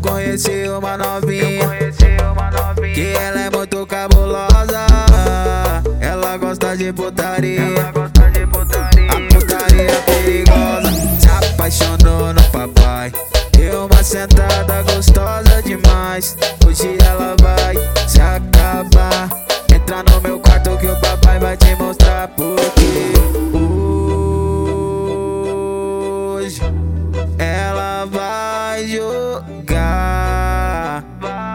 conheci uma novinha, que ela é muito cabulosa. Ela gosta de putaria, a putaria perigosa. Se apaixonou no papai, deu uma sentada gostosa demais. Hoje ela vai se acabar. Entra no meu quarto que o papai vai te mostrar porque hoje ela vai jogar.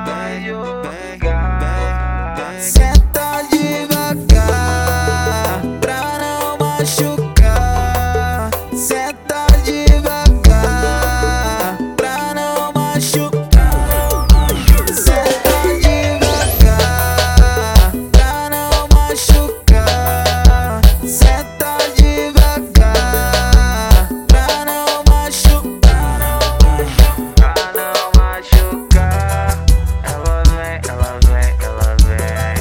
Senta devagar pra não machucar. Senta devagar pra não machucar. Senta devagar pra não machucar. Senta devagar pra não machucar. Pra não machucar. Ela vem, ela vem, ela vem.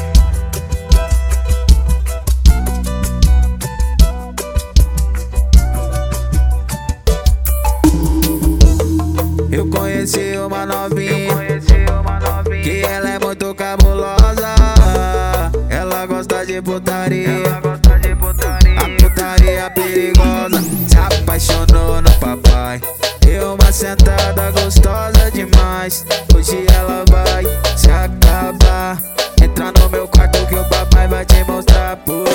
Eu conheci uma novinha, que ela é muito cabulosa. Ela gosta de putaria, a putaria perigosa. Se apaixonou no papai, deu uma sentada gostosa demais. Hoje ela vai se acabar. Entra no meu quarto que o papai vai te mostrar por